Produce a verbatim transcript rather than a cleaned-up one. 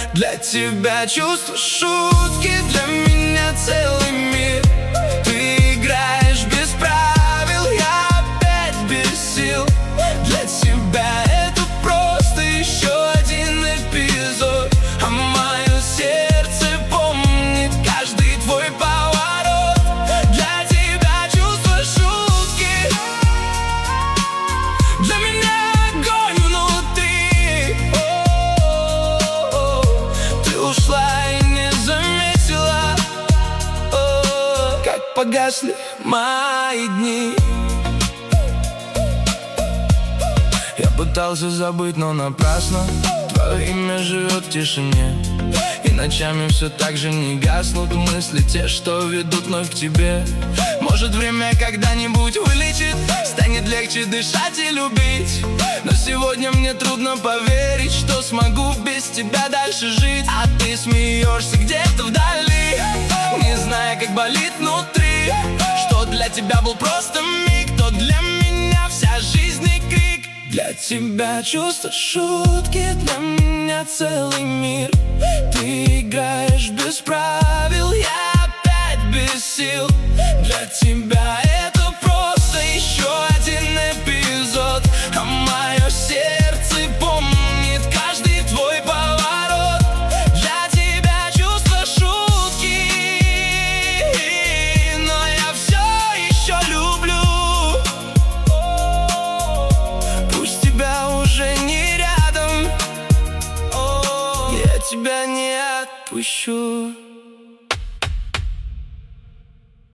Для тебя чувства, шутки, для меня целый мир. Ты играешь без правил, я опять без сил. Для тебя это просто еще один эпизод, а мое сердце помнит каждый твой поворот. Для тебя чувства, шутки, для меня огонь внутри. О-о-о-о. Ты ушла и не заметила, о-о-о, как погасли мои дни. Я пытался забыть, но напрасно. Твое имя живет в тишине, и ночами все так же не гаснут мысли, те, что ведут вновь к тебе. Может, время когда-нибудь вылечит, станет легче дышать и любить. Но сегодня мне трудно поверить, что смогу без тебя дальше жить. А ты смеешься где-то вдали, не зная, как болит внутри. Что для тебя был просто миг, то для меня вся жизнь и крик. Для тебя чувства, шутки, для меня целый мир. Ты играешь без правил, я опять без сил. Для тебя это просто еще один эпизод, а мое сердце помнит каждый твой поворот. Для тебя чувства, шутки, но я все еще люблю. Пусть тебя уже не рядом, я тебя не отпущу.